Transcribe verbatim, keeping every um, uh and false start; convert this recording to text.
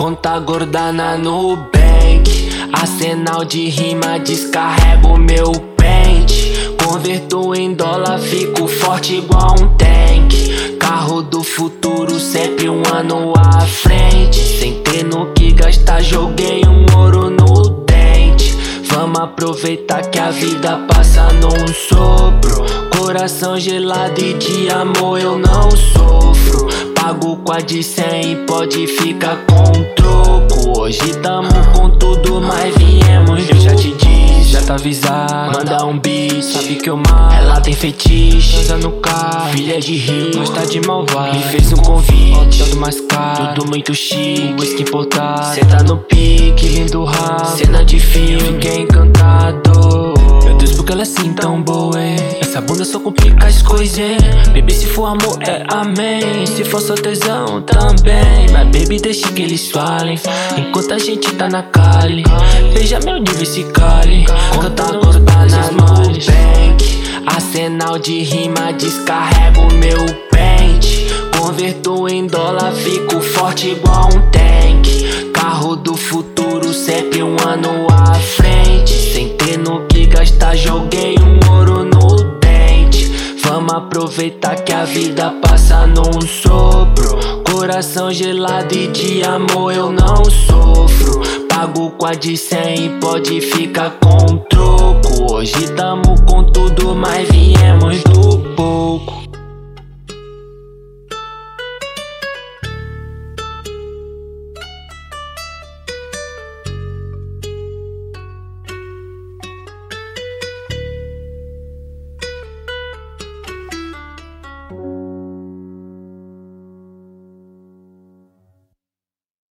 conta gorda na Nubank. Arsenal de rima, descarrego meu pente. Converto em dólar, fico forte igual um tanque. Carro do futuro, sempre um ano à frente. Sem ter no que gastar, joguei um ouro no dente. Vamos aproveitar que a vida passa num sopro. Coração gelado e de amor eu não sofro. Pago com a de cem e pode ficar com troco. Hoje tamo com tudo, mas viemos. Eu já te disse, já tá avisado. Manda um beat, sabe que eu mato. Ela tem fetiche, anda no carro. Filha de rico, gosta de malvado. Me fez um convite, todo mais caro. Tudo muito chique, whisky importado. Cê tá no pique, lindo rabo. Cena de filme, fiquei encantado. Meu Deus, porque ela é assim tão boa, hein? Essa bunda só complica as coisas, hein? Baby, se for amor é amém. Se for só tesão também. Mas baby, deixa que eles falem. Enquanto a gente tá na cali. Veja meu nível, se cale. Canta gorda na Nubank. Arsenal de rima, descarrego meu pente. Converto em dólar, fico forte igual um tanque. Carro do futuro, sempre um ano à frente. Sem ter no que gastar, joguei um ouro no dente. Vamos aproveitar que a vida passa num sopro. Coração gelado e de amor eu não sofro. Pago com a de cem e pode ficar com troco. Hoje tamo com tudo, mas viemos do pouco.